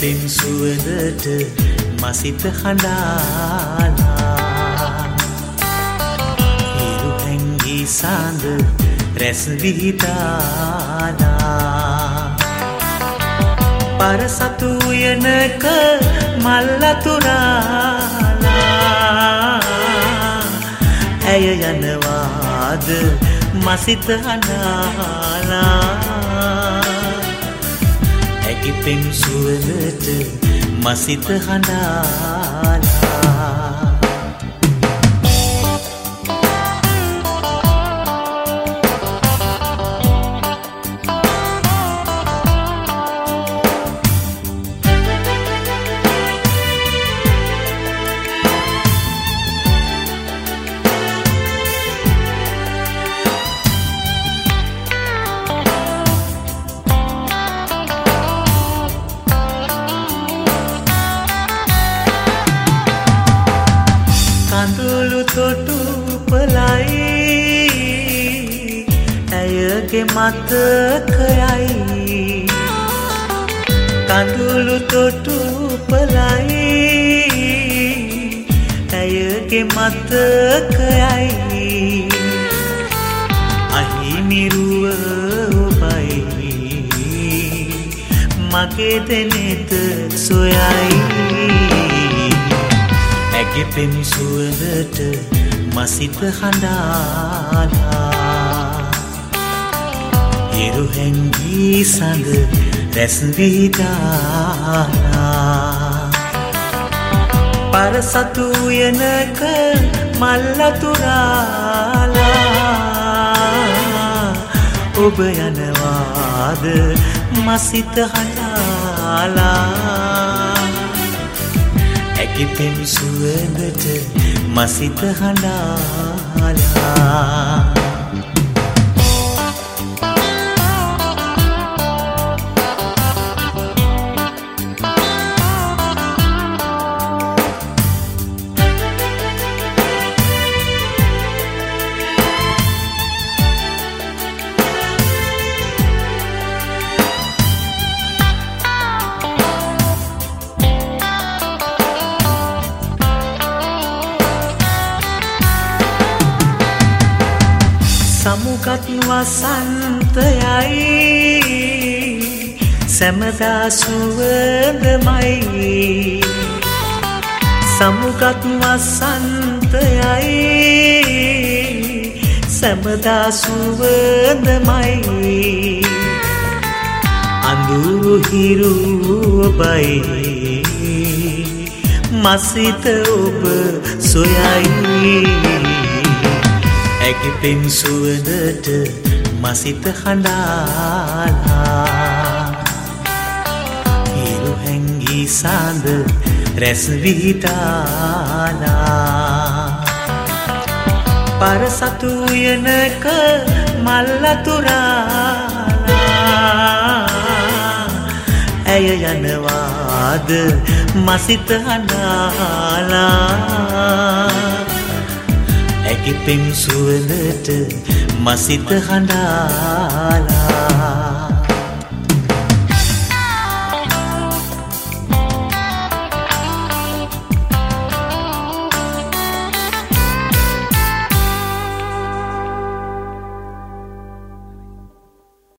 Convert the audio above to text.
ඇගිපෙන් සුවඳට මසිත හඬාලා හිරු හැංගී සඳ රැස් විහිදාලා පරසතු උයනක මල් අතුරාලා ඇය යනවාද මසිත හඬාලා ඇගිපෙන් සුවඳට මසිත හඬාලා කඳුළු තොටු පලයි ඇයගේ මතකයයි කඳුළු තොටු පලයි ඇයගේ මතකයයි අහිමිරුව ඔබයි මගේ දෙනෙත සොයයි ඇගිපෙන් සුවඳට මසිත හඬාලා හිරු හැංගී සඳ රැස් විහිදාලා පරසතු උයනක මල් අතුරාලා ඔබ යනවාද මසිත හඬාලා ඇගිපෙන් සුවඳට මසිත හඬාලා සමුගත් වසන්තයයි සැමදා සුවඳමයි සමුගත් වසන්තයයි සැමදා සුවඳමයි අඳුරු හිරු ඔබයි මසිත ඔබ සොයයි ඇගිපෙන් සුවඳට මසිත හඬාලා හිරු හැංගී සඳ රැස් විහිදාලා පරසතු උයනක මල් අතුරාලා ඇය යනවාද මසිත හඬාලා ඇගිපෙන් සුවඳට මසිත හඬාලා